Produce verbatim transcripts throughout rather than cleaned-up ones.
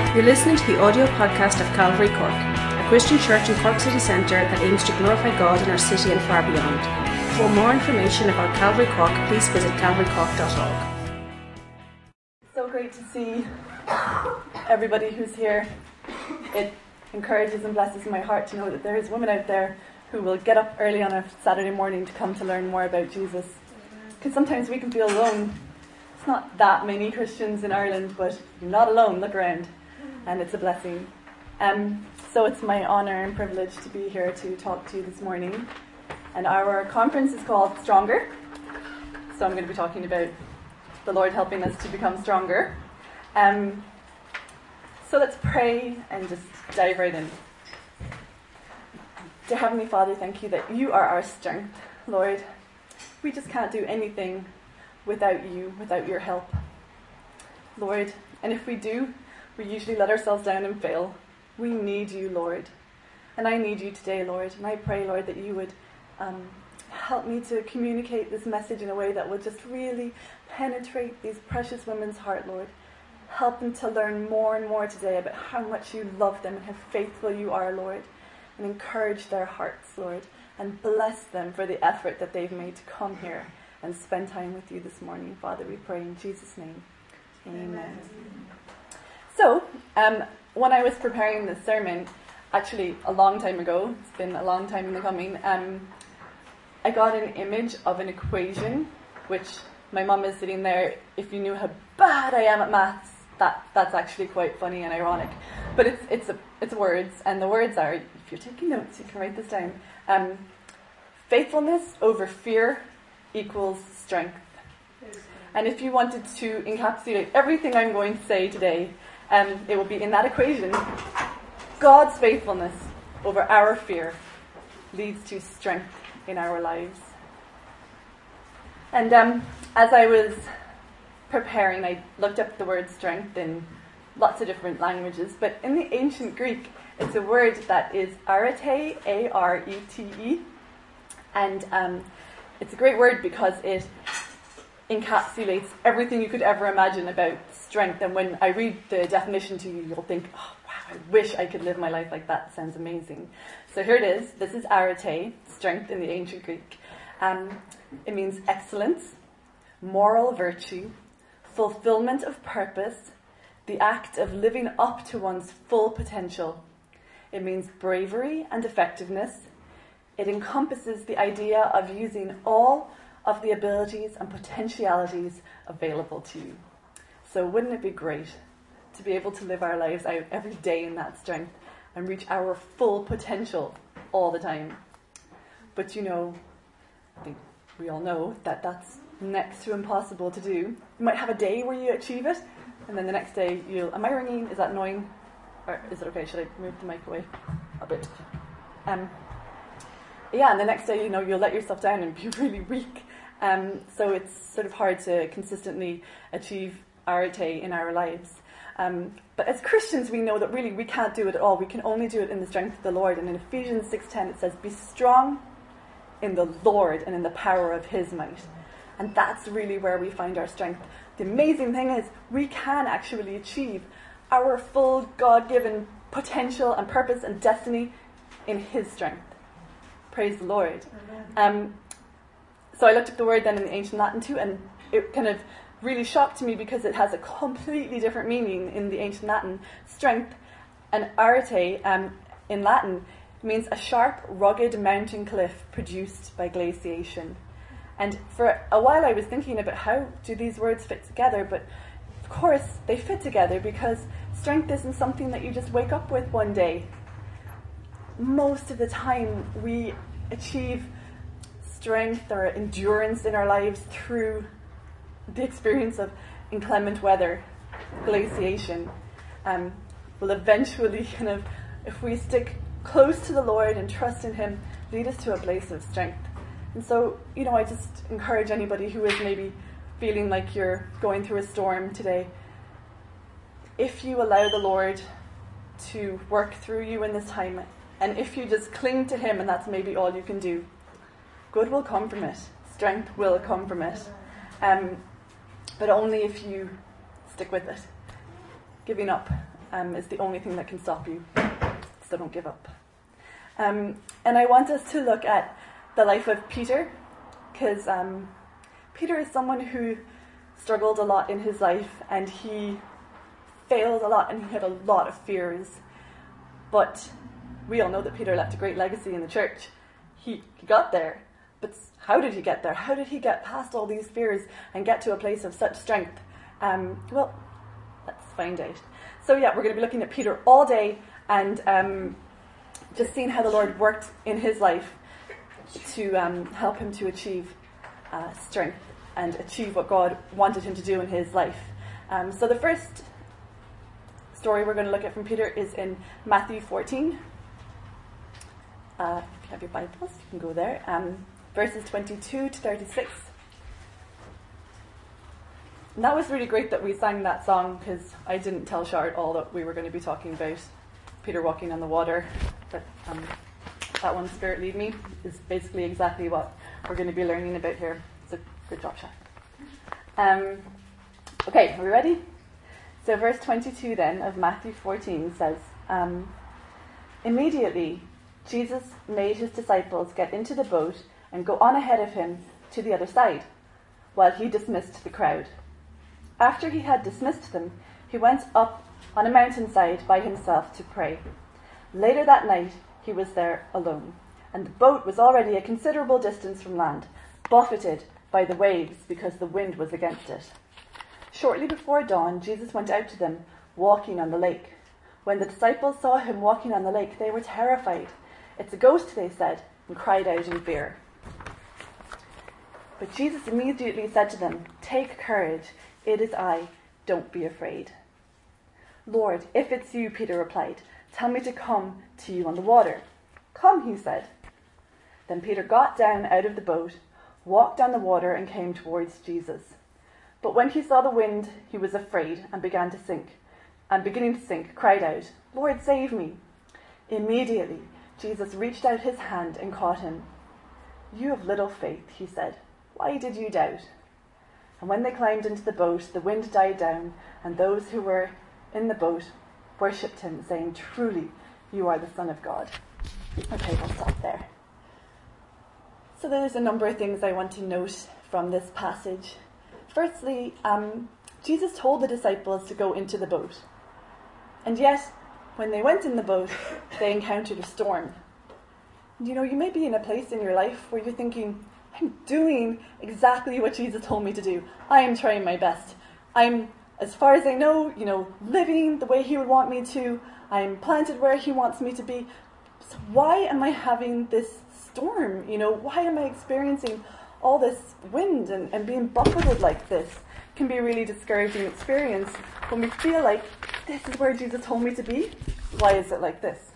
You're listening to the audio podcast of Calvary Cork, a Christian church in Cork City Centre that aims to glorify God in our city and far beyond. For more information about Calvary Cork, please visit calvary cork dot org. So great to see everybody who's here. It encourages and blesses my heart to know that there is women out there who will get up early on a Saturday morning to come to learn more about Jesus. Because sometimes we can feel alone. It's not that many Christians in Ireland, but you're not alone. Look around. And it's a blessing. Um, so it's my honour and privilege to be here to talk to you this morning. And our conference is called Stronger. So I'm going to be talking about the Lord helping us to become stronger. Um, so let's pray and just dive right in. Dear Heavenly Father, thank you that you are our strength, Lord. We just can't do anything without you, without your help, Lord. And if we do, we usually let ourselves down and fail. We need you, Lord. And I need you today, Lord. And I pray, Lord, that you would um, help me to communicate this message in a way that will just really penetrate these precious women's heart, Lord. Help them to learn more and more today about how much you love them and how faithful you are, Lord. And encourage their hearts, Lord. And bless them for the effort that they've made to come here and spend time with you this morning. Father, we pray in Jesus' name. Amen. Amen. So, um, when I was preparing this sermon, actually a long time ago, it's been a long time in the coming, um, I got an image of an equation, which my mum is sitting there. If you knew how bad I am at maths, that that's actually quite funny and ironic. But it's it's a, it's words, and the words are, if you're taking notes, you can write this down. Um, faithfulness over fear equals strength. And if you wanted to encapsulate everything I'm going to say today, um, it will be in that equation. God's faithfulness over our fear leads to strength in our lives. And um, as I was preparing, I looked up the word strength in lots of different languages, but in the ancient Greek, it's a word that is arete, A R E T E, and um, it's a great word because it encapsulates everything you could ever imagine about strength. And when I read the definition to you, you'll think, oh wow, I wish I could live my life like that. It sounds amazing. So here it is. This is arete, strength in the ancient Greek. Um, it means excellence, moral virtue, fulfillment of purpose, the act of living up to one's full potential. It means bravery and effectiveness. It encompasses the idea of using all of the abilities and potentialities available to you. So wouldn't it be great to be able to live our lives out every day in that strength and reach our full potential all the time? But you know, I think we all know that that's next to impossible to do. You might have a day where you achieve it, and then the next day you'll... Am I ringing? Is that annoying? Or is it okay? Should I move the mic away a bit? Um, yeah, and the next day, you know, you'll let yourself down and be really weak. Um, so it's sort of hard to consistently achieve arete in our lives. Um, but as Christians, we know that really we can't do it at all. We can only do it in the strength of the Lord. And in Ephesians six ten, it says, "Be strong in the Lord and in the power of his might." And that's really where we find our strength. The amazing thing is we can actually achieve our full God-given potential and purpose and destiny in his strength. Praise the Lord. Um, so I looked up the word then in the ancient Latin too, and it kind of really shocked me because it has a completely different meaning in the ancient Latin. Strength and arete um, in Latin means a sharp, rugged mountain cliff produced by glaciation. And for a while I was thinking about how do these words fit together, but of course they fit together because strength isn't something that you just wake up with one day. Most of the time we achieve strength or endurance in our lives through the experience of inclement weather, glaciation. Um, will eventually kind of, if we stick close to the Lord and trust in him, lead us to a place of strength. And so, you know, I just encourage anybody who is maybe feeling like you're going through a storm today, if you allow the Lord to work through you in this time, and if you just cling to him and that's maybe all you can do, good will come from it. Strength will come from it. Um, but only if you stick with it. Giving up um, is the only thing that can stop you. So don't give up. Um, and I want us to look at the life of Peter, because um, Peter is someone who struggled a lot in his life, and he failed a lot, and he had a lot of fears. But we all know that Peter left a great legacy in the church. He, he got there, but how did he get there? How did he get past all these fears and get to a place of such strength? Um, well, let's find out. So yeah, we're going to be looking at Peter all day, and um, just seeing how the Lord worked in his life to um, help him to achieve uh, strength and achieve what God wanted him to do in his life. Um, so the first story we're going to look at from Peter is in Matthew fourteen. Uh, if you have your Bibles, you can go there. Um, verses twenty-two to thirty-six. And that was really great that we sang that song, because I didn't tell Shard all that we were going to be talking about Peter walking on the water. But um, that one, Spirit Lead Me, is basically exactly what we're going to be learning about here. So good job, Shard. Um, okay, are we ready? So verse twenty-two then of Matthew fourteen says, um, immediately Jesus made his disciples get into the boat and go on ahead of him to the other side, while he dismissed the crowd. After he had dismissed them, he went up on a mountainside by himself to pray. Later that night he was there alone, and the boat was already a considerable distance from land, buffeted by the waves because the wind was against it. Shortly before dawn, Jesus went out to them, walking on the lake. When the disciples saw him walking on the lake, they were terrified. "It's a ghost," they said, and cried out in fear. But Jesus immediately said to them, "Take courage, it is I, don't be afraid." "Lord, if it's you," Peter replied, "tell me to come to you on the water." "Come," he said. Then Peter got down out of the boat, walked on the water, and came towards Jesus. But when he saw the wind, he was afraid and began to sink, and beginning to sink, cried out, "Lord, save me." Immediately, Jesus reached out his hand and caught him. "You have little faith," he said. "Why did you doubt?" And when they climbed into the boat, the wind died down, and those who were in the boat worshipped him, saying, "Truly, you are the Son of God." Okay, we'll stop there. So there's a number of things I want to note from this passage. Firstly, um, Jesus told the disciples to go into the boat. And yet, when they went in the boat, they encountered a storm. And you know, you may be in a place in your life where you're thinking, I'm doing exactly what Jesus told me to do. I am trying my best. I'm, as far as I know, you know, living the way he would want me to. I'm planted where he wants me to be. So why am I having this storm? You know, why am I experiencing all this wind and, and being buffeted like this? It can be a really discouraging experience when we feel like this is where Jesus told me to be. Why is it like this?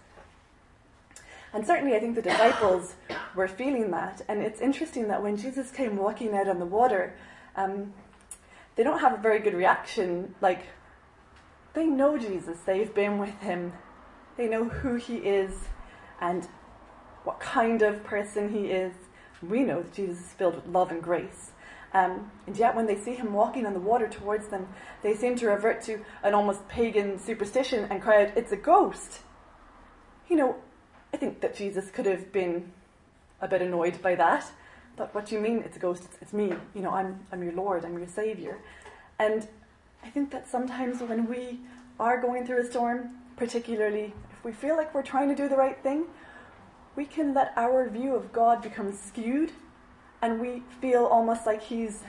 And certainly I think the disciples were feeling that. And it's interesting that when Jesus came walking out on the water, um, they don't have a very good reaction. Like, they know Jesus. They've been with him. They know who he is and what kind of person he is. We know that Jesus is filled with love and grace. Um, and yet when they see him walking on the water towards them, they seem to revert to an almost pagan superstition and cry out, "It's a ghost." You know, I think that Jesus could have been a bit annoyed by that. But what do you mean it's a ghost? It's, it's me. You know, I'm I'm your Lord. I'm your Saviour. And I think that sometimes when we are going through a storm, particularly if we feel like we're trying to do the right thing, we can let our view of God become skewed, and we feel almost like he's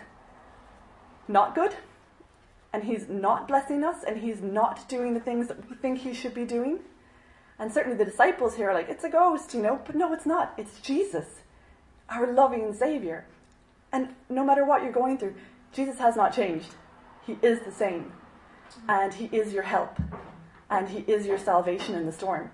not good, and he's not blessing us, and he's not doing the things that we think he should be doing. And certainly the disciples here are like, it's a ghost, you know, but no, it's not. It's Jesus, our loving Saviour. And no matter what you're going through, Jesus has not changed. He is the same. And he is your help. And he is your salvation in the storm.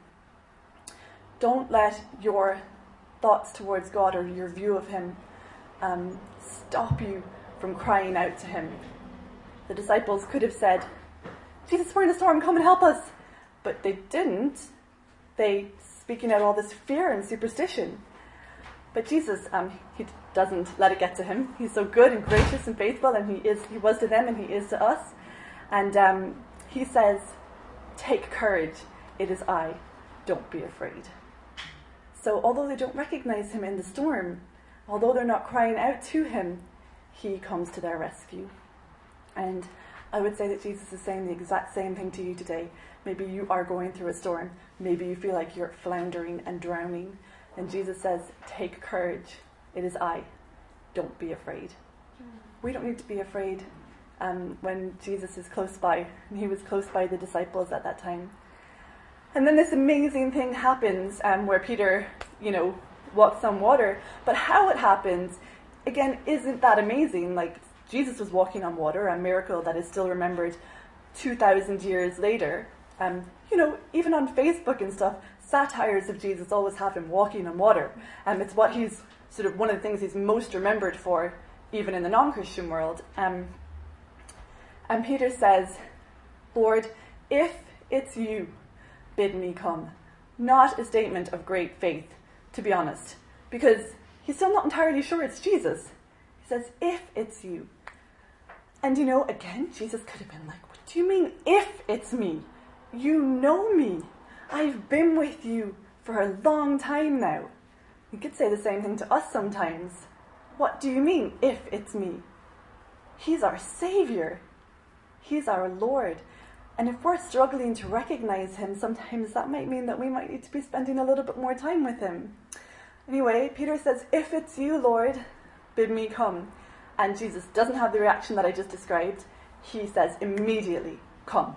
Don't let your thoughts towards God or your view of him um, stop you from crying out to him. The disciples could have said, "Jesus, we're in a storm, come and help us." But they didn't. They speaking out all this fear and superstition. But Jesus, um, he doesn't let it get to him. He's so good and gracious and faithful, and he is. He was to them, and he is to us. And um, he says, take courage, it is I, don't be afraid. So although they don't recognize him in the storm, although they're not crying out to him, he comes to their rescue. And I would say that Jesus is saying the exact same thing to you today. Maybe you are going through a storm. Maybe you feel like you're floundering and drowning. And Jesus says, take courage. It is I. Don't be afraid. We don't need to be afraid um, when Jesus is close by. And he was close by the disciples at that time. And then this amazing thing happens um, where Peter, you know, walks on water. But how it happens, again, isn't that amazing. Like, Jesus was walking on water, a miracle that is still remembered two thousand years later. Um, you know, even on Facebook and stuff, satires of Jesus always have him walking on water. Um, it's what he's sort of one of the things he's most remembered for, even in the non-Christian world. Um, and Peter says, Lord, if it's you, bid me come. Not a statement of great faith, to be honest, because he's still not entirely sure it's Jesus. He says, if it's you. And you know, again, Jesus could have been like, what do you mean, if it's me? You know me. I've been with you for a long time now. He could say the same thing to us sometimes. What do you mean, if it's me? He's our Savior. He's our Lord. And if we're struggling to recognize him, sometimes that might mean that we might need to be spending a little bit more time with him. Anyway, Peter says, if it's you, Lord, bid me come. And Jesus doesn't have the reaction that I just described. He says immediately, come.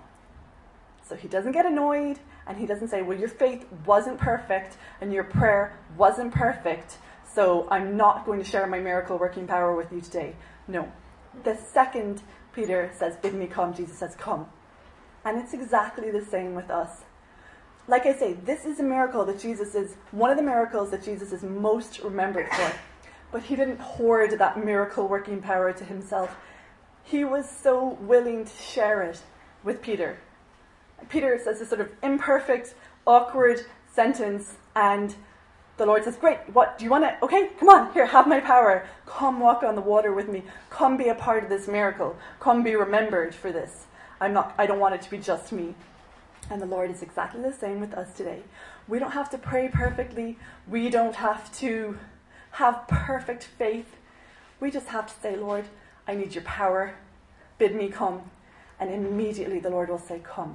So he doesn't get annoyed, and he doesn't say, well, your faith wasn't perfect, and your prayer wasn't perfect, so I'm not going to share my miracle working power with you today. No. The second Peter says, bid me come, Jesus says, come. And it's exactly the same with us. Like I say, this is a miracle that Jesus is, one of the miracles that Jesus is most remembered for. But he didn't hoard that miracle working power to himself. He was so willing to share it with Peter. Peter says this sort of imperfect, awkward sentence, and the Lord says, great, what, do you want to, okay, come on, here, have my power. Come walk on the water with me. Come be a part of this miracle. Come be remembered for this. I'm not, I don't want it to be just me. And the Lord is exactly the same with us today. We don't have to pray perfectly. We don't have to have perfect faith. We just have to say, Lord, I need your power. Bid me come. And immediately the Lord will say, come.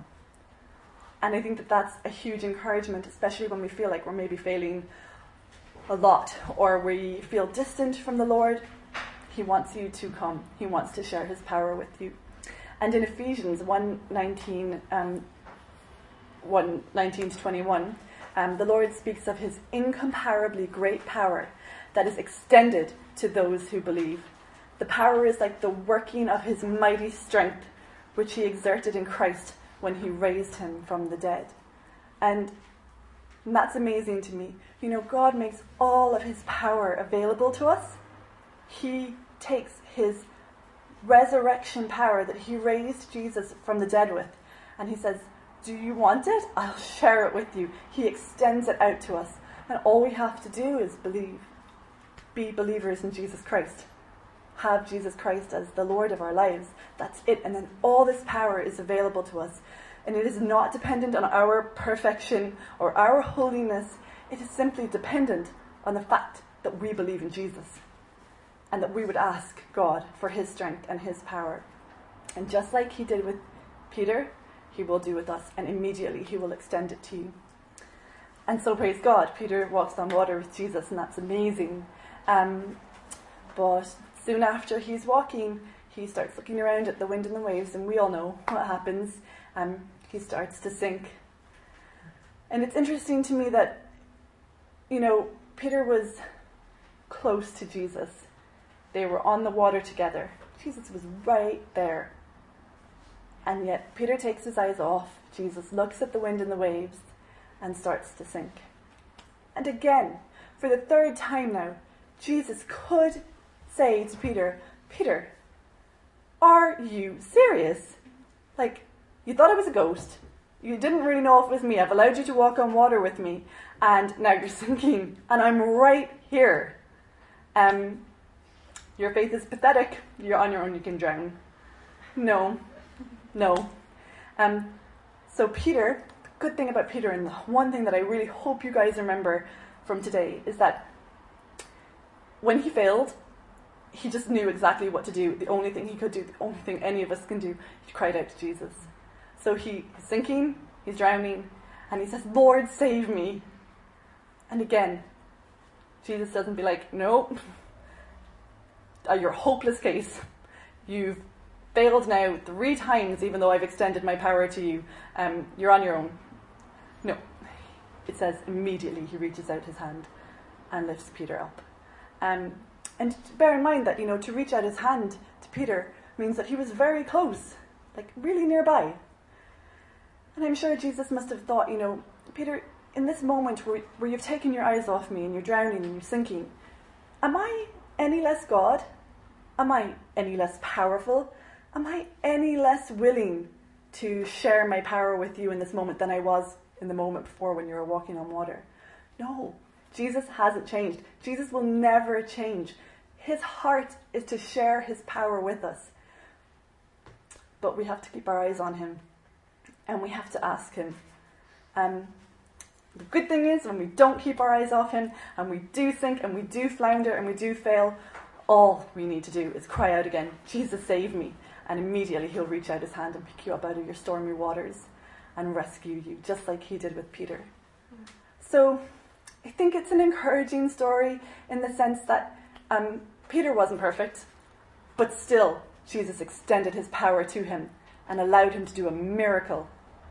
And I think that that's a huge encouragement, especially when we feel like we're maybe failing a lot, or we feel distant from the Lord. He wants you to come. He wants to share his power with you. And in Ephesians one nineteen, um, one nineteen to twenty-one, um, the Lord speaks of his incomparably great power that is extended to those who believe. The power is like the working of his mighty strength, which he exerted in Christ when he raised him from the dead. And that's amazing to me. You know, God makes all of his power available to us. He takes his resurrection power that he raised Jesus from the dead with, and he says, do you want it? I'll share it with you. He extends it out to us. And all we have to do is believe. Be believers in Jesus Christ. Have Jesus Christ as the Lord of our lives. That's it. And then all this power is available to us. And it is not dependent on our perfection or our holiness. It is simply dependent on the fact that we believe in Jesus. And that we would ask God for his strength and his power. And just like he did with Peter, he will do with us. And immediately he will extend it to you. And so praise God, Peter walks on water with Jesus, and that's amazing. Um, but soon after he's walking, he starts looking around at the wind and the waves, and we all know what happens. Um, he starts to sink. And it's interesting to me that, you know, Peter was close to Jesus. They were on the water together. Jesus was right there. And yet Peter takes his eyes off. Jesus looks at the wind and the waves and starts to sink. And again, for the third time now, Jesus could say to Peter, Peter, are you serious? Like, you thought I was a ghost. You didn't really know if it was me. I've allowed you to walk on water with me. And now you're sinking. And I'm right here. Um, your faith is pathetic. You're on your own. You can drown. No. No. Um, So Peter, the good thing about Peter, and the one thing that I really hope you guys remember from today, is that when he failed, he just knew exactly what to do. The only thing he could do, the only thing any of us can do, he cried out to Jesus. So he, he's sinking, he's drowning, and he says, Lord, save me. And again, Jesus doesn't be like, no, uh, you're a hopeless case. You've failed now three times, even though I've extended my power to you. Um, you're on your own. No. It says immediately he reaches out his hand and lifts Peter up. Um, and bear in mind that, you know, to reach out his hand to Peter means that he was very close, like really nearby. And I'm sure Jesus must have thought, you know, Peter, in this moment where, where you've taken your eyes off me and you're drowning and you're sinking, am I any less God? Am I any less powerful? Am I any less willing to share my power with you in this moment than I was in the moment before when you were walking on water? No, Jesus hasn't changed. Jesus will never change. His heart is to share his power with us. But we have to keep our eyes on him. And we have to ask him. Um, the good thing is, when we don't keep our eyes off him, and we do sink, and we do flounder, and we do fail, all we need to do is cry out again, Jesus, save me. And immediately he'll reach out his hand and pick you up out of your stormy waters and rescue you, just like he did with Peter. Mm. So I think it's an encouraging story in the sense that um, Peter wasn't perfect, but still Jesus extended his power to him and allowed him to do a miracle.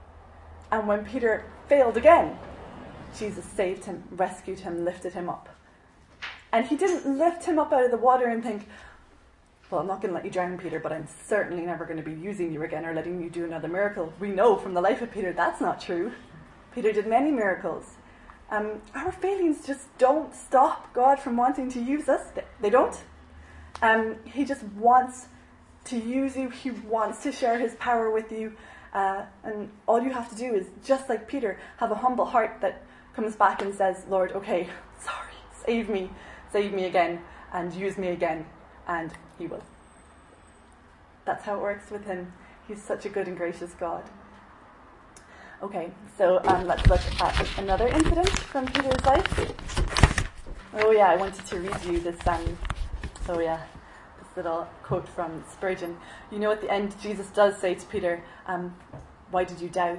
And when Peter failed again, Jesus saved him, rescued him, lifted him up. And he didn't lift him up out of the water and think, well, I'm not going to let you drown, Peter, but I'm certainly never going to be using you again or letting you do another miracle. We know from the life of Peter that's not true. Peter did many miracles. Um, our failings just don't stop God from wanting to use us. They don't. Um, he just wants to use you. He wants to share his power with you. Uh, and all you have to do is, just like Peter, have a humble heart that comes back and says, Lord, okay, sorry, save me, save me again, and use me again. And he will. That's how it works with him. He's such a good and gracious God. Okay, so um, let's look at another incident from Peter's life. Oh yeah, I wanted to read you this, um, oh yeah, this little quote from Spurgeon. You know, at the end, Jesus does say to Peter, um, why did you doubt?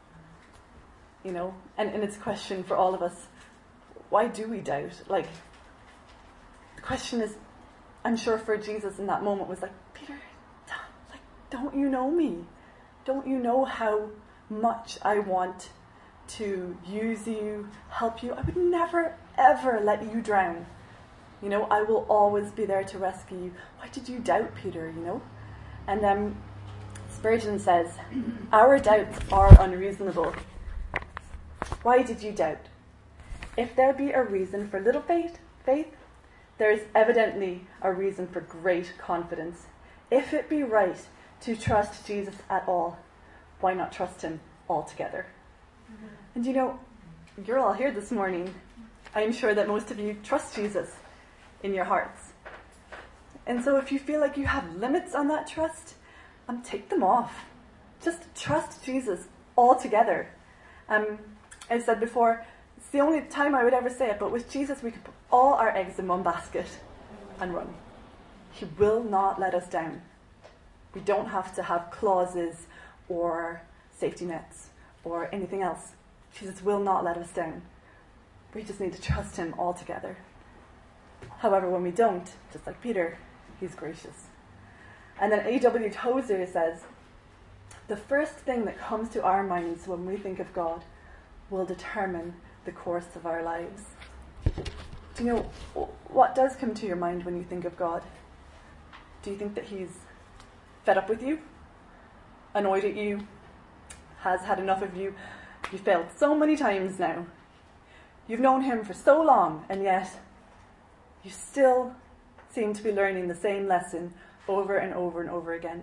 You know, and, and it's a question for all of us. Why do we doubt? Like, the question is, I'm sure for Jesus in that moment was like, Peter, like, don't you know me? Don't you know how much I want to use you, help you? I would never, ever let you drown. You know, I will always be there to rescue you. Why did you doubt, Peter, you know? And um, Spurgeon says, our doubts are unreasonable. Why did you doubt? If there be a reason for little faith, faith, there is evidently a reason for great confidence. If it be right to trust Jesus at all, why not trust him altogether? Mm-hmm. And you know, you're all here this morning. I'm sure that most of you trust Jesus in your hearts. And so if you feel like you have limits on that trust, um, take them off. Just trust Jesus altogether. Um, I said before, it's the only time I would ever say it, but with Jesus we could put all our eggs in one basket and run. He will not let us down. We don't have to have clauses or safety nets or anything else. Jesus will not let us down. We just need to trust him altogether. However, when we don't, just like Peter, he's gracious. And then A W Tozer says, the first thing that comes to our minds when we think of God will determine the course of our lives. Do you know, what does come to your mind when you think of God? Do you think that he's fed up with you? Annoyed at you? Has had enough of you? You've failed so many times now. You've known him for so long, and yet you still seem to be learning the same lesson over and over and over again.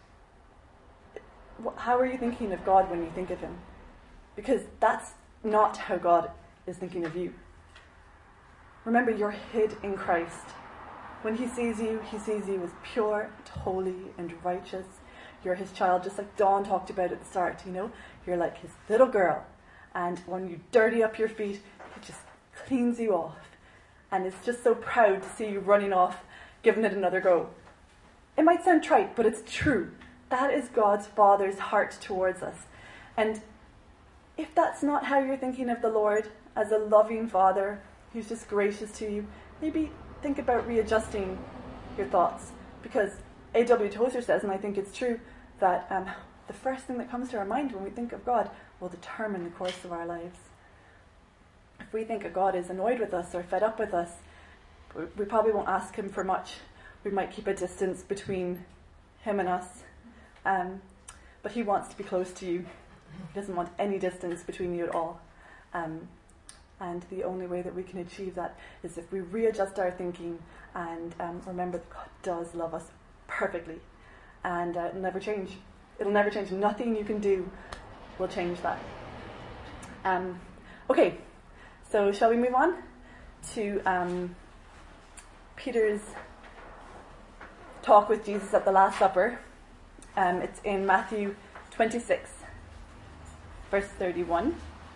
How are you thinking of God when you think of him? Because that's not how God is thinking of you. Remember, you're hid in Christ. When he sees you, he sees you as pure and holy and righteous. you're his child, just like Dawn talked about at the start, you know. You're like his little girl. And when you dirty up your feet, he just cleans you off. And is just so proud to see you running off, giving it another go. It might sound trite, but it's true. That is God's Father's heart towards us. And if that's not how you're thinking of the Lord as a loving Father who's just gracious to you, maybe think about readjusting your thoughts. Because A W Tozer says, and I think it's true, that um, the first thing that comes to our mind when we think of God will determine the course of our lives. If we think a God is annoyed with us or fed up with us, we probably won't ask him for much. We might keep a distance between him and us. Um, but he wants to be close to you. He doesn't want any distance between you at all. Um, and the only way that we can achieve that is if we readjust our thinking and um, remember that God does love us perfectly. And uh, it'll never change. It'll never change. Nothing you can do will change that. Um, okay, so shall we move on to um, Peter's talk with Jesus at the Last Supper. Um, it's in Matthew twenty-six, verse thirty-one.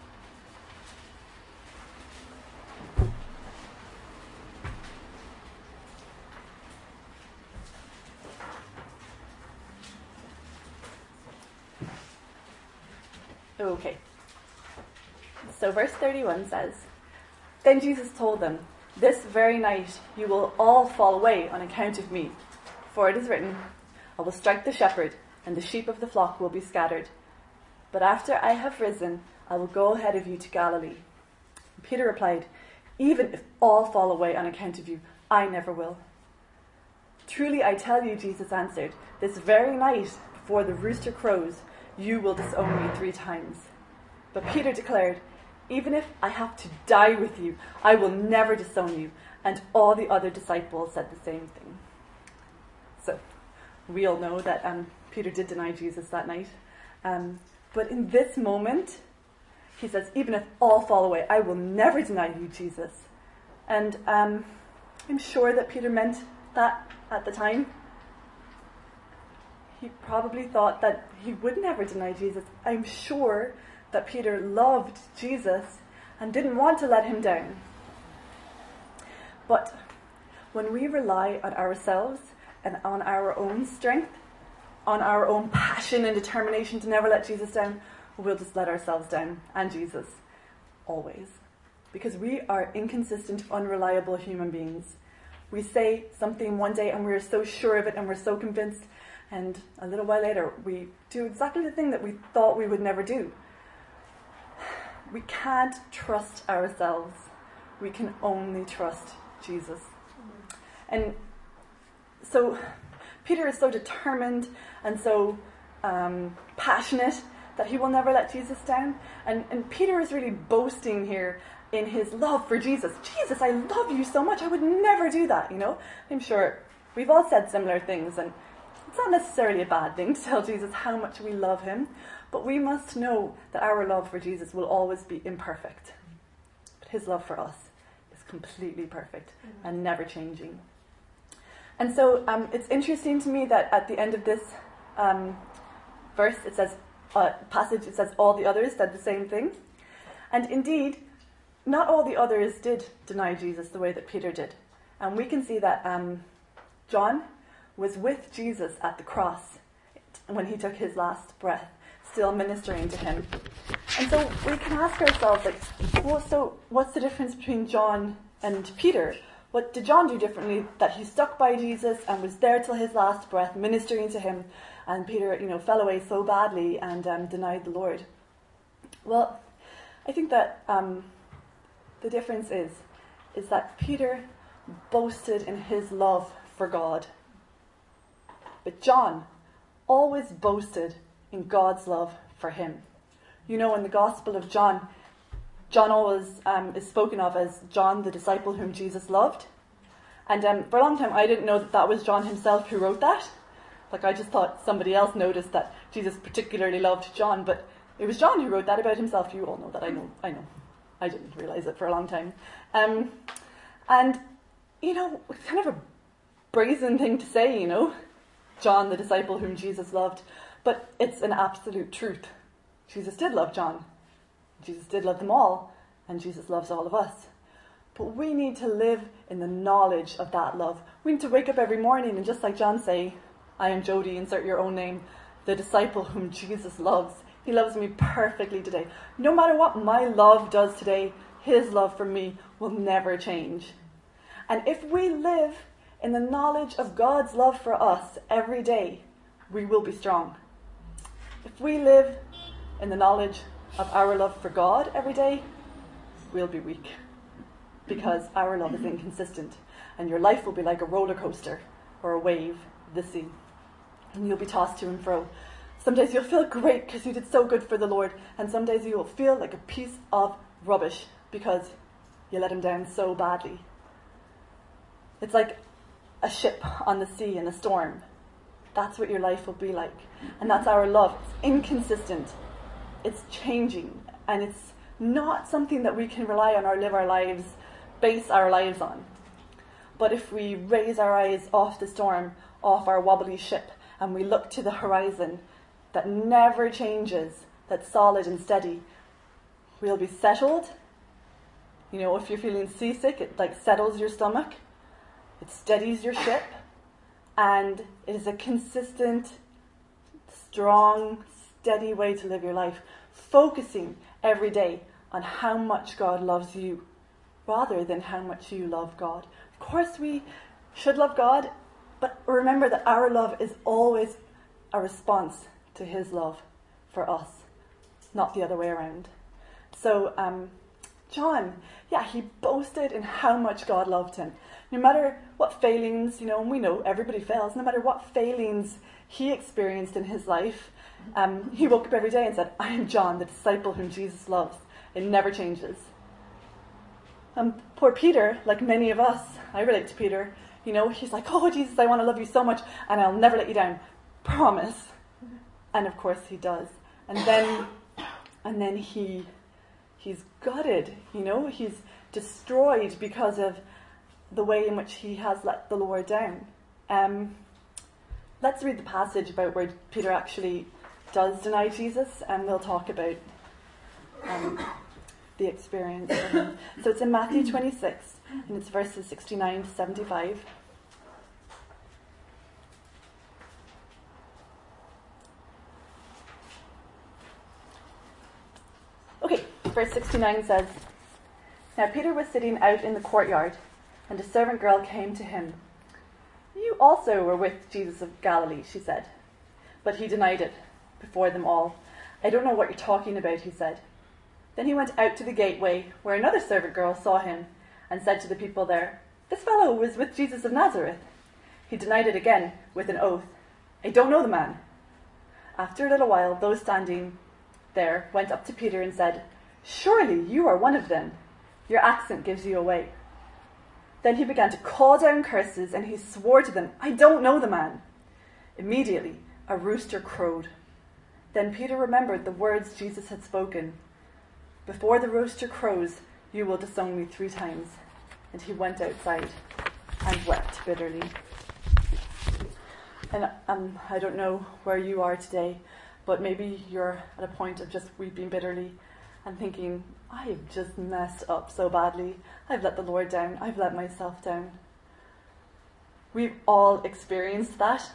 Okay. So verse thirty-one says, "Then Jesus told them, 'This very night you will all fall away on account of me. For it is written, I will strike the shepherd, and the sheep of the flock will be scattered. But after I have risen, I will go ahead of you to Galilee.' And Peter replied, 'Even if all fall away on account of you, I never will.' 'Truly I tell you,' Jesus answered, 'this very night before the rooster crows, you will disown me three times.' But Peter declared, 'Even if I have to die with you, I will never disown you.' And all the other disciples said the same thing." So, we all know that um, Peter did deny Jesus that night. Um, but in this moment, he says, "Even if all fall away, I will never deny you, Jesus." And um, I'm sure that Peter meant that at the time. He probably thought that he would never deny Jesus. I'm sure that Peter loved Jesus and didn't want to let him down. But when we rely on ourselves and on our own strength, on our own passion and determination to never let Jesus down, we'll just let ourselves down, and Jesus, always. Because we are inconsistent, unreliable human beings. We say something one day and we're so sure of it and we're so convinced, and a little while later we do exactly the thing that we thought we would never do. We can't trust ourselves. We can only trust Jesus. And so Peter is so determined and so um, passionate that he will never let Jesus down. And, and Peter is really boasting here in his love for Jesus. Jesus, I love you so much. I would never do that, you know. I'm sure we've all said similar things, and it's not necessarily a bad thing to tell Jesus how much we love him, but we must know that our love for Jesus will always be imperfect. But his love for us is completely perfect mm-hmm. and never changing. And so um, it's interesting to me that at the end of this um, verse, it says, uh, passage, it says, all the others said the same thing. And indeed, not all the others did deny Jesus the way that Peter did. And we can see that um, John was with Jesus at the cross when he took his last breath, still ministering to him. And so we can ask ourselves, like, well, so what's the difference between John and Peter? What did John do differently that he stuck by Jesus and was there till his last breath, ministering to him, and Peter, you know, fell away so badly and um, denied the Lord? Well, I think that um, the difference is, is that Peter boasted in his love for God. But John always boasted in God's love for him. You know, in the Gospel of John, John always um, is spoken of as John, the disciple whom Jesus loved. And um, for a long time, I didn't know that that was John himself who wrote that. Like, I just thought somebody else noticed that Jesus particularly loved John, but it was John who wrote that about himself. You all know that. I know. I know. I didn't realize it for a long time. Um, and, you know, it's kind of a brazen thing to say, you know. John, the disciple whom Jesus loved, but it's an absolute truth. Jesus did love John. Jesus did love them all, and Jesus loves all of us. But we need to live in the knowledge of that love. We need to wake up every morning and just like John say, I am Jody, insert your own name, the disciple whom Jesus loves. He loves me perfectly today. No matter what my love does today, his love for me will never change. And if we live in the knowledge of God's love for us every day, we will be strong. If we live in the knowledge of our love for God every day, we'll be weak. Because our love is inconsistent. And your life will be like a roller coaster or a wave, the sea. And you'll be tossed to and fro. Some days you'll feel great because you did so good for the Lord. And some days you will feel like a piece of rubbish because you let him down so badly. It's like a ship on the sea in a storm. That's what your life will be like. And that's our love. It's inconsistent. It's changing. And it's not something that we can rely on or live our lives, base our lives on. But if we raise our eyes off the storm, off our wobbly ship, and we look to the horizon that never changes, that's solid and steady, we'll be settled. You know, if you're feeling seasick, it like settles your stomach. It steadies your ship. And it is a consistent, strong, steady way to live your life. Focusing every day on how much God loves you rather than how much you love God. Of course we should love God, but remember that our love is always a response to his love for us, not the other way around. So um, John, yeah, he boasted in how much God loved him. No matter what failings, you know, and we know everybody fails, no matter what failings he experienced in his life, um, he woke up every day and said, I am John, the disciple whom Jesus loves. It never changes. Um, poor Peter, like many of us, I relate to Peter, you know, he's like, oh Jesus, I want to love you so much and I'll never let you down. Promise. And of course he does. And then, and then he, he's gutted, you know, he's destroyed because of the way in which he has let the Lord down. Um, let's read the passage about where Peter actually does deny Jesus, and we'll talk about um, the experience. So it's in Matthew twenty-six, and it's verses sixty-nine to seventy-five. Okay, verse sixty-nine says, Now Peter was sitting out in the courtyard, and a servant girl came to him. You also were with Jesus of Galilee, she said. But he denied it before them all. I don't know what you're talking about, he said. Then he went out to the gateway, where another servant girl saw him, and said to the people there, This fellow was with Jesus of Nazareth. He denied it again with an oath. I don't know the man. After a little while, those standing there went up to Peter and said, Surely you are one of them. Your accent gives you away. Then he began to call down curses, and he swore to them, I don't know the man. Immediately, a rooster crowed. Then Peter remembered the words Jesus had spoken. Before the rooster crows, you will disown me three times. And he went outside and wept bitterly. And um, I don't know where you are today, but maybe you're at a point of just weeping bitterly and thinking, I have just messed up so badly. I've let the Lord down. I've let myself down. We've all experienced that.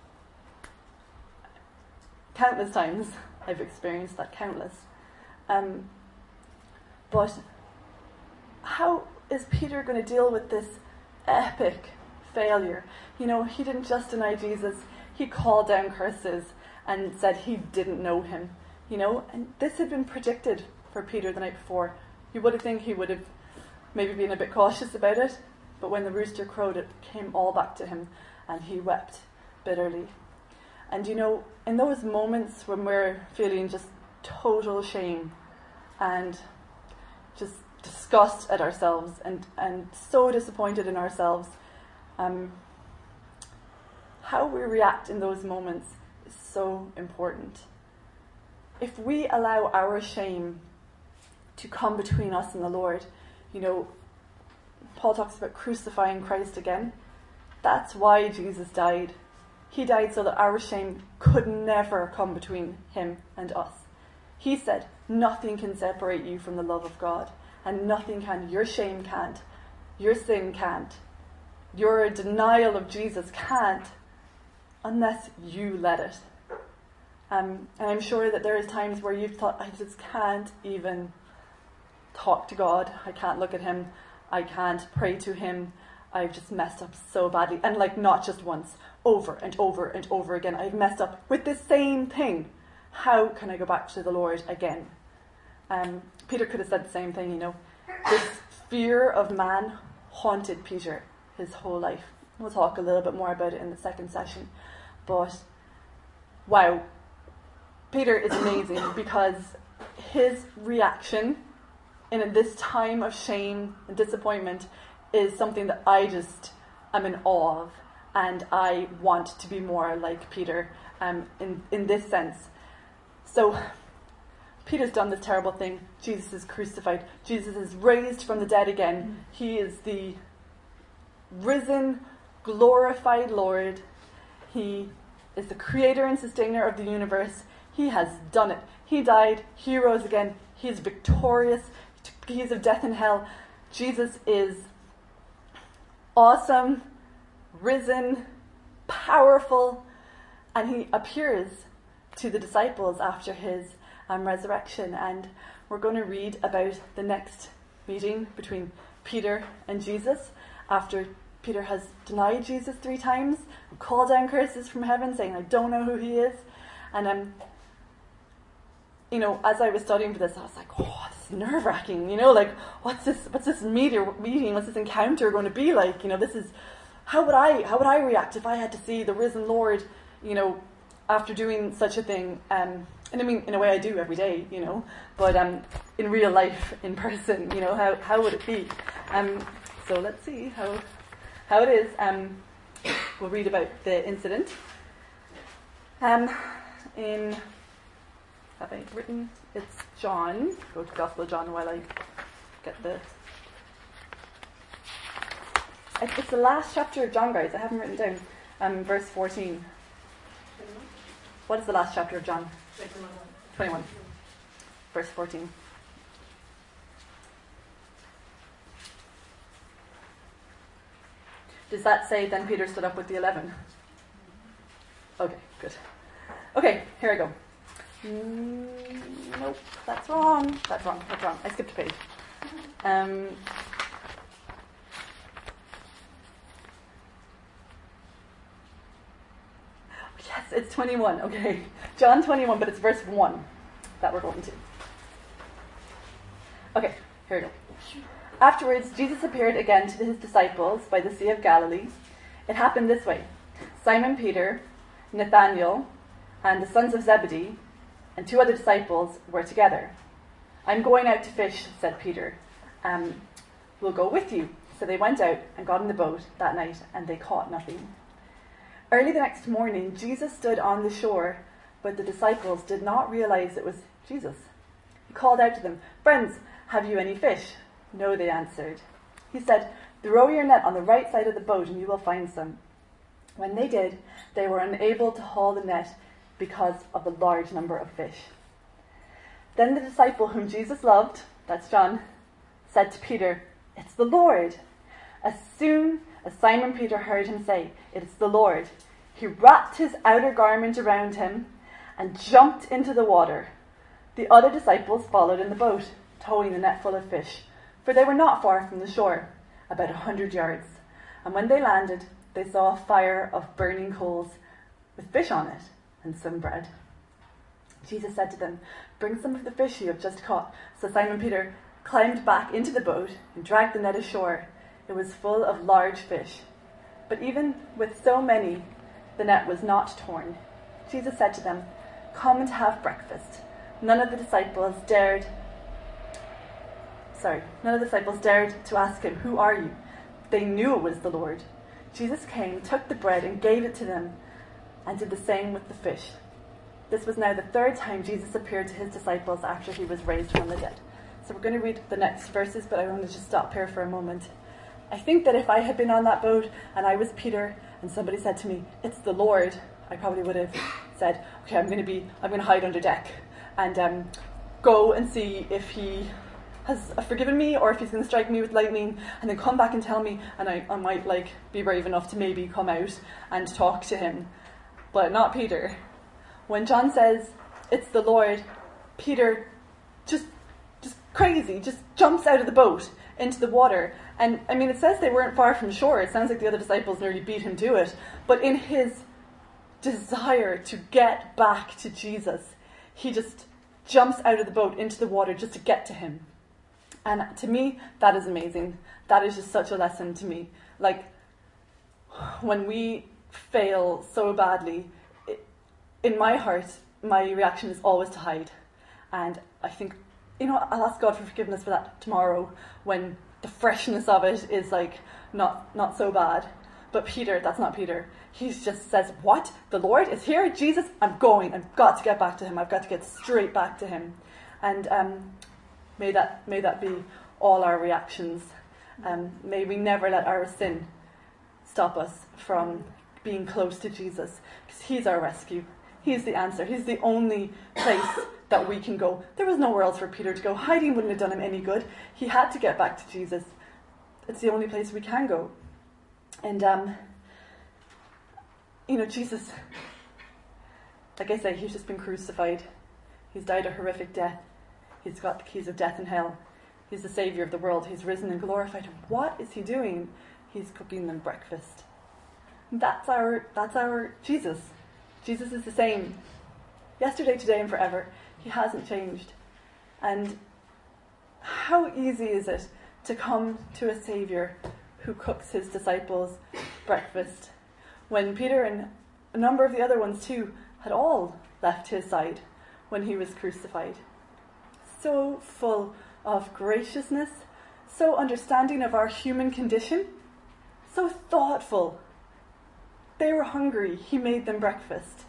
Countless times I've experienced that, countless. Um, but how is Peter going to deal with this epic failure? You know, he didn't just deny Jesus, he called down curses and said he didn't know him. You know, and this had been predicted for Peter the night before. You would have think he would have maybe been a bit cautious about it, but when the rooster crowed, it came all back to him, and he wept bitterly. And you know, in those moments when we're feeling just total shame and just disgust at ourselves and, and so disappointed in ourselves, um, how we react in those moments is so important. If we allow our shame to come between us and the Lord, you know, Paul talks about crucifying Christ again. That's why Jesus died. He died so that our shame could never come between him and us. He said, nothing can separate you from the love of God, and nothing can. Your shame can't. Your sin can't. Your denial of Jesus can't, unless you let it. Um, and I'm sure that there is times where you've thought, I just can't even talk to God. I can't look at him. I can't pray to him. I've just messed up so badly. And like not just once, over and over and over again. I've messed up with the same thing. How can I go back to the Lord again? Um, Peter could have said the same thing, you know. This fear of man haunted Peter his whole life. We'll talk a little bit more about it in the second session. But, wow. Peter is amazing because his reaction in this time of shame and disappointment is something that I just am in awe of, and I want to be more like Peter um, in, in this sense. So, Peter's done this terrible thing. Jesus is crucified. Jesus is raised from the dead again. He is the risen, glorified Lord. He is the creator and sustainer of the universe. He has done it. He died. He rose again. He is victorious. He took the keys of death and hell. Jesus is awesome, risen, powerful, and he appears to the disciples after his um, resurrection. And we're going to read about the next meeting between Peter and Jesus after Peter has denied Jesus three times, called down curses from heaven saying, I don't know who he is. And um, you know, as I was studying for this, I was like, oh, this is nerve-wracking, you know, like, what's this, what's this meeting, meeting, what's this encounter going to be like? You know, this is, how would I, how would I react if I had to see the risen Lord, you know, after doing such a thing? Um, and I mean, in a way I do every day, you know, but um, in real life, in person, you know, how, how would it be? Um, so let's see how, how it is. Um, we'll read about the incident. Um, in... Have I written? It's John. Go to Gospel of John while I get the... It's the last chapter of John, guys. I haven't written down. Um, verse fourteen. What is the last chapter of John? twenty-one. Verse fourteen. Does that say then Peter stood up with the eleven? Okay, good. Okay, here I go. Mm, nope, that's wrong. That's wrong. That's wrong. I skipped a page. Um, yes, it's twenty-one. Okay, John twenty-one, but it's verse one that we're going to. Okay, here we go. Afterwards, Jesus appeared again to his disciples by the Sea of Galilee. It happened this way: Simon Peter, Nathanael, and the sons of Zebedee, and two other disciples were together. I'm going out to fish, said Peter. Um, we'll go with you. So they went out and got in the boat that night, and they caught nothing. Early the next morning, Jesus stood on the shore, but the disciples did not realize it was Jesus. He called out to them, Friends, have you any fish? No, they answered. He said, Throw your net on the right side of the boat, and you will find some. When they did, they were unable to haul the net because of the large number of fish. Then the disciple whom Jesus loved, that's John, said to Peter, It's the Lord. As soon as Simon Peter heard him say, It's the Lord, he wrapped his outer garment around him and jumped into the water. The other disciples followed in the boat, towing the net full of fish, for they were not far from the shore, about a hundred yards. And when they landed, they saw a fire of burning coals with fish on it and some bread. Jesus said to them, Bring some of the fish you have just caught. So Simon Peter climbed back into the boat and dragged the net ashore. It was full of large fish. But even with so many, the net was not torn. Jesus said to them, Come and have breakfast. None of the disciples dared, sorry, none of the disciples dared to ask him, Who are you? They knew it was the Lord. Jesus came, took the bread and gave it to them, and did the same with the fish. This was now the third time Jesus appeared to his disciples after he was raised from the dead. So we're going to read the next verses, but I want to just stop here for a moment. I think that if I had been on that boat and I was Peter and somebody said to me, it's the Lord, I probably would have said, okay, I'm going to be, I'm going to hide under deck and um, go and see if he has forgiven me or if he's going to strike me with lightning, and then come back and tell me, and I, I might like be brave enough to maybe come out and talk to him. But not Peter. When John says it's the Lord, Peter just just crazy, just jumps out of the boat into the water. And I mean, it says they weren't far from shore. It sounds like the other disciples nearly beat him to it. But in his desire to get back to Jesus, he just jumps out of the boat into the water just to get to him. And to me, that is amazing. That is just such a lesson to me. Like, when we fail so badly, it, in my heart, my reaction is always to hide. And I think, you know, I'll ask God for forgiveness for that tomorrow when the freshness of it is like not, not so bad. But Peter, that's not Peter. He just says, what? The Lord is here? Jesus, I'm going. I've got to get back to him. I've got to get straight back to him. And um, may that may that be all our reactions. Um, may we never let our sin stop us from being close to Jesus, because he's our rescue. He's the answer. He's the only place that we can go. There was nowhere else for Peter to go. Hiding wouldn't have done him any good. He had to get back to Jesus. It's the only place we can go. And, um, you know, Jesus, like I say, he's just been crucified. He's died a horrific death. He's got the keys of death and hell. He's the Saviour of the world. He's risen and glorified. What is he doing? He's cooking them breakfast. That's our, that's our Jesus. Jesus is the same yesterday, today, and forever. He hasn't changed. And how easy is it to come to a Saviour who cooks his disciples breakfast, when Peter and a number of the other ones too had all left his side when he was crucified. So full of graciousness, so understanding of our human condition, so thoughtful. They were hungry. He made them breakfast.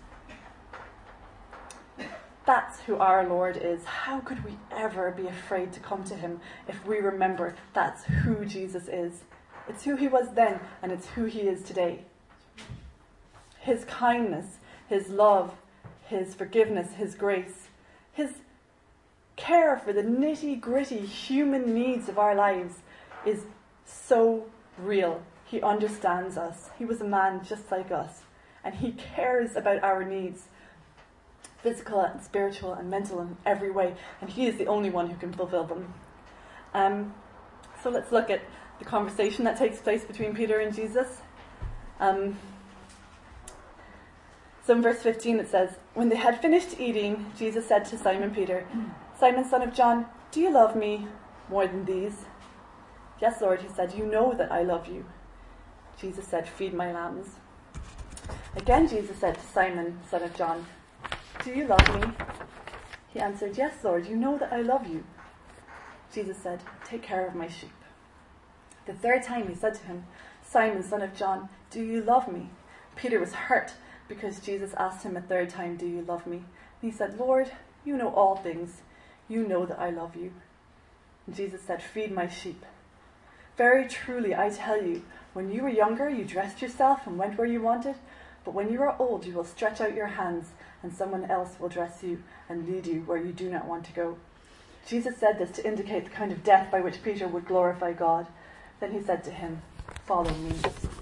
That's who our Lord is. How could we ever be afraid to come to him if we remember that's who Jesus is? It's who he was then, and it's who he is today. His kindness, his love, his forgiveness, his grace, his care for the nitty-gritty human needs of our lives is so real. He understands us. He was a man just like us, and he cares about our needs, physical and spiritual and mental in every way, and he is the only one who can fulfill them. Um, so let's look at the conversation that takes place between Peter and Jesus. Um, so in verse fifteen it says, when they had finished eating, Jesus said to Simon Peter, Simon, son of John, do you love me more than these? Yes, Lord, he said, you know that I love you. Jesus said, feed my lambs. Again Jesus said to Simon, son of John, do you love me? He answered, yes, Lord, you know that I love you. Jesus said, take care of my sheep. The third time he said to him, Simon, son of John, do you love me? Peter was hurt because Jesus asked him a third time, do you love me? And he said, Lord, you know all things. You know that I love you. And Jesus said, feed my sheep. Very truly, I tell you, when you were younger, you dressed yourself and went where you wanted. But when you are old, you will stretch out your hands, and someone else will dress you and lead you where you do not want to go. Jesus said this to indicate the kind of death by which Peter would glorify God. Then he said to him, follow me.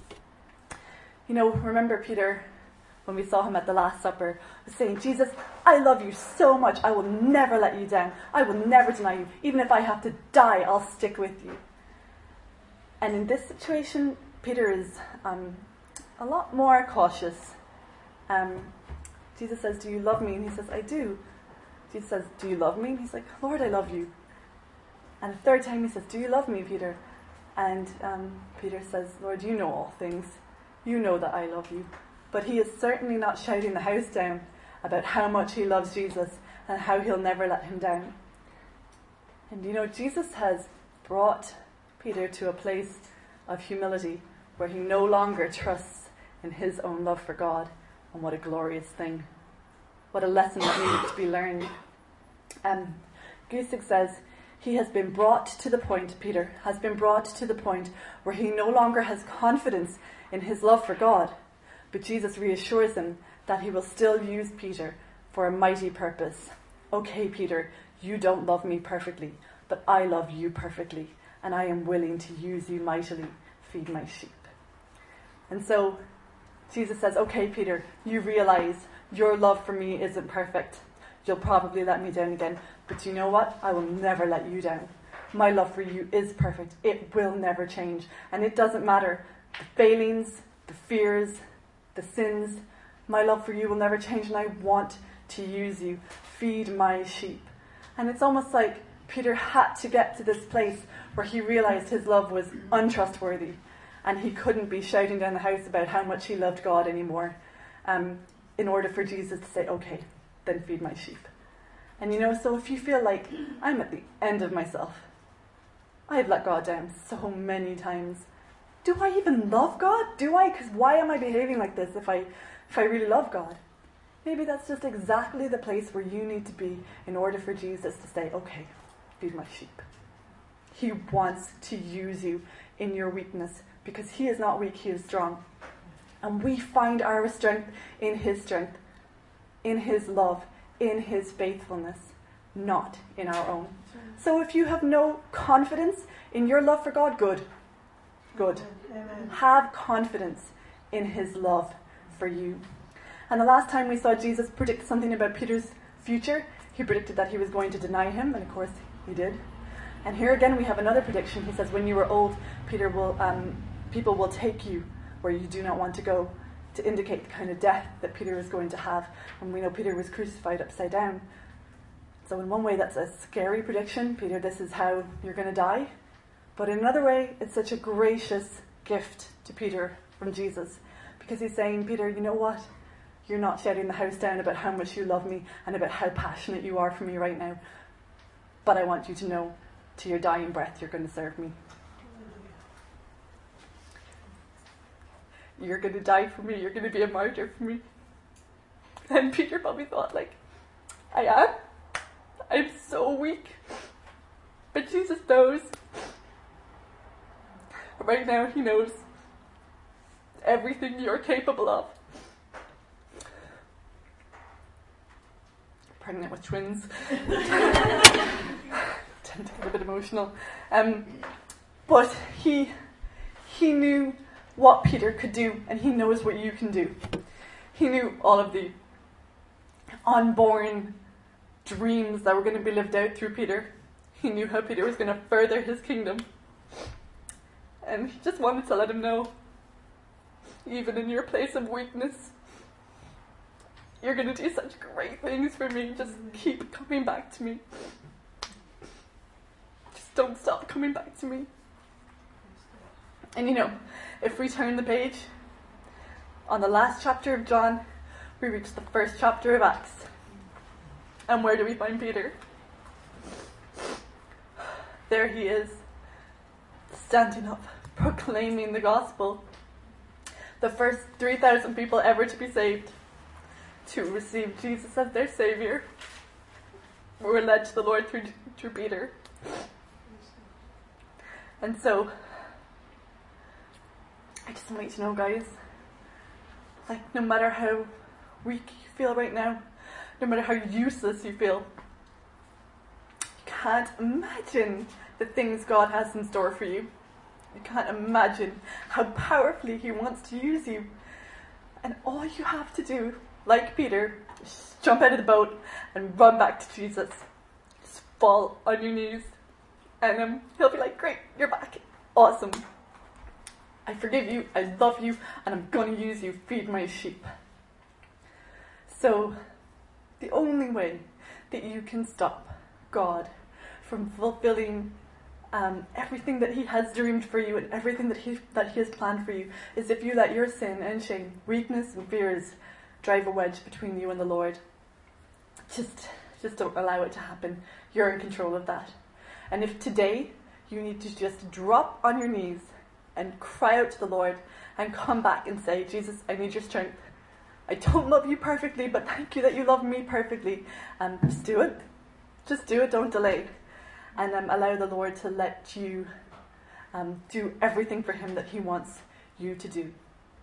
You know, remember Peter, when we saw him at the Last Supper, was saying, Jesus, I love you so much. I will never let you down. I will never deny you. Even if I have to die, I'll stick with you. And in this situation, Peter is um, a lot more cautious. Um, Jesus says, do you love me? And he says, I do. Jesus says, do you love me? And he's like, Lord, I love you. And the third time he says, do you love me, Peter? And um, Peter says, Lord, you know all things. You know that I love you. But he is certainly not shouting the house down about how much he loves Jesus and how he'll never let him down. And you know, Jesus has brought Peter to a place of humility where he no longer trusts in his own love for God. And what a glorious thing. What a lesson that needs to be learned. Um, Gusick says, He has been brought to the point, Peter has been brought to the point where he no longer has confidence in his love for God. But Jesus reassures him that he will still use Peter for a mighty purpose. Okay, Peter, you don't love me perfectly, but I love you perfectly, and I am willing to use you mightily. Feed my sheep. And so Jesus says, okay, Peter, you realize your love for me isn't perfect. You'll probably let me down again, but you know what? I will never let you down. My love for you is perfect. It will never change. And it doesn't matter the failings, the fears, the sins. My love for you will never change, and I want to use you. Feed my sheep. And it's almost like Peter had to get to this place where he realized his love was untrustworthy, and he couldn't be shouting down the house about how much he loved God anymore, um, in order for Jesus to say, okay, then feed my sheep. And you know, so if you feel like I'm at the end of myself, I've let God down so many times. Do I even love God? Do I? Because why am I behaving like this if I, if I really love God? Maybe that's just exactly the place where you need to be in order for Jesus to say, okay, feed my sheep. He wants to use you in your weakness, because he is not weak, he is strong. And we find our strength in his strength, in his love, in his faithfulness, not in our own. So if you have no confidence in your love for God, good. Good. Amen. Have confidence in his love for you. And the last time we saw Jesus predict something about Peter's future, he predicted that he was going to deny him, and of course he did. And here again we have another prediction. He says, when you are old, Peter will, um, people will take you where you do not want to go, to indicate the kind of death that Peter is going to have. And we know Peter was crucified upside down. So in one way that's a scary prediction. Peter, this is how you're going to die. But in another way, it's such a gracious gift to Peter from Jesus. Because he's saying, Peter, you know what? You're not shouting the house down about how much you love me and about how passionate you are for me right now. But I want you to know, to your dying breath, you're going to serve me. You're going to die for me. You're going to be a martyr for me. And Peter probably thought, like, I am. I'm so weak. But Jesus knows. Right now, he knows everything you're capable of. Pregnant with twins. Tend to get a bit emotional. Um, but he, he knew what Peter could do, and he knows what you can do. He knew all of the unborn dreams that were going to be lived out through Peter. He knew how Peter was going to further his kingdom. And he just wanted to let him know, even in your place of weakness, you're going to do such great things for me. Just keep coming back to me. Just don't stop coming back to me. And you know, if we turn the page, on the last chapter of John, we reach the first chapter of Acts. And where do we find Peter? There he is, standing up, proclaiming the gospel. The first three thousand people ever to be saved, to receive Jesus as their Saviour, were led to the Lord through, through Peter. And so, I just want you to know, guys, like, no matter how weak you feel right now, no matter how useless you feel, you can't imagine the things God has in store for you. You can't imagine how powerfully he wants to use you. And all you have to do, like Peter, is jump out of the boat and run back to Jesus. Just fall on your knees. And um, he'll be like, great, you're back. Awesome. I forgive you, I love you, and I'm going to use you. Feed my sheep. So, the only way that you can stop God from fulfilling um, everything that he has dreamed for you and everything that he, that he has planned for you is if you let your sin and shame, weakness and fears drive a wedge between you and the Lord. Just, just don't allow it to happen. You're in control of that. And if today you need to just drop on your knees and cry out to the Lord and come back and say, Jesus, I need your strength. I don't love you perfectly, but thank you that you love me perfectly. And just do it. Just do it. Don't delay. and um, allow the Lord to let you um, do everything for him that he wants you to do.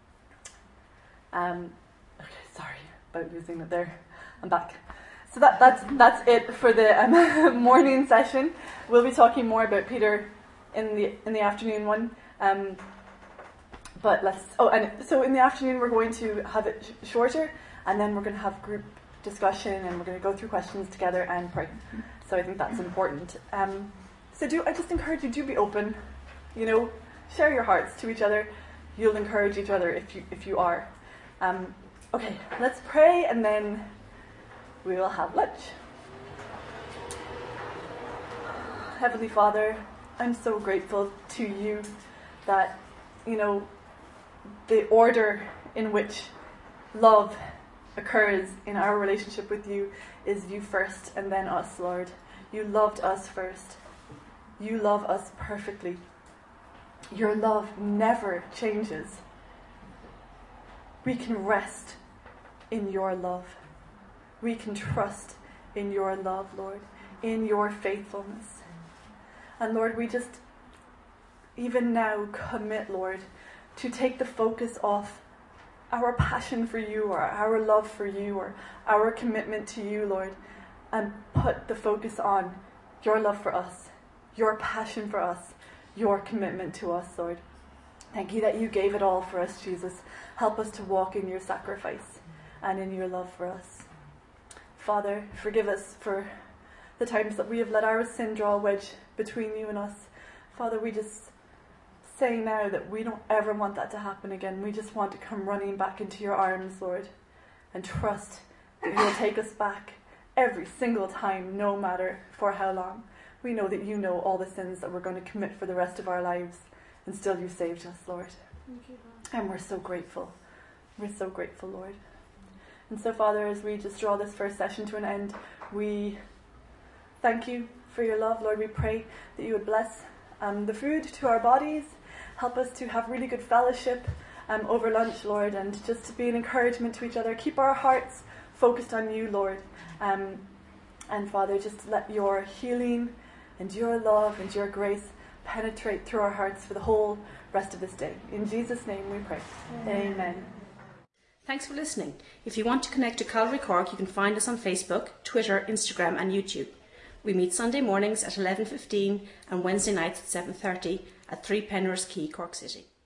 Um, okay, sorry about losing it there. I'm back. So that, that's that's it for the um, morning session. We'll be talking more about Peter in the in the afternoon one. Um, but let's. Oh, and so in the afternoon we're going to have it sh- shorter, and then we're going to have group discussion, and we're going to go through questions together and pray. So I think that's important. Um, so do I just encourage you, do be open. You know, share your hearts to each other. You'll encourage each other if you if you are. Um, okay, let's pray, and then we will have lunch. Heavenly Father, I'm so grateful to you that, you know, the order in which love occurs in our relationship with you is you first and then us, Lord. You loved us first. You love us perfectly. Your love never changes. We can rest in your love. We can trust in your love, Lord, in your faithfulness. And Lord, we just, even now, commit, Lord, to take the focus off our passion for you or our love for you or our commitment to you, Lord, and put the focus on your love for us, your passion for us, your commitment to us, Lord. Thank you that you gave it all for us, Jesus. Help us to walk in your sacrifice and in your love for us. Father, forgive us for the times that we have let our sin draw a wedge between you and us. Father, we just say now that we don't ever want that to happen again. We just want to come running back into your arms, Lord, and trust that you'll take us back every single time, no matter for how long. We know that you know all the sins that we're going to commit for the rest of our lives, and still you saved us, Lord. Thank you, Lord. And we're so grateful. We're so grateful, Lord. And so, Father, as we just draw this first session to an end, we thank you for your love, Lord. We pray that you would bless um, the food to our bodies, help us to have really good fellowship um, over lunch, Lord, and just to be an encouragement to each other. Keep our hearts focused on you, Lord. Um, and Father, just let your healing and your love and your grace penetrate through our hearts for the whole rest of this day. In Jesus' name we pray. Amen. Amen. Thanks for listening. If you want to connect to Calvary Cork, you can find us on Facebook, Twitter, Instagram and YouTube. We meet Sunday mornings at eleven fifteen and Wednesday nights at seven thirty at three Penrose Quay, Cork City.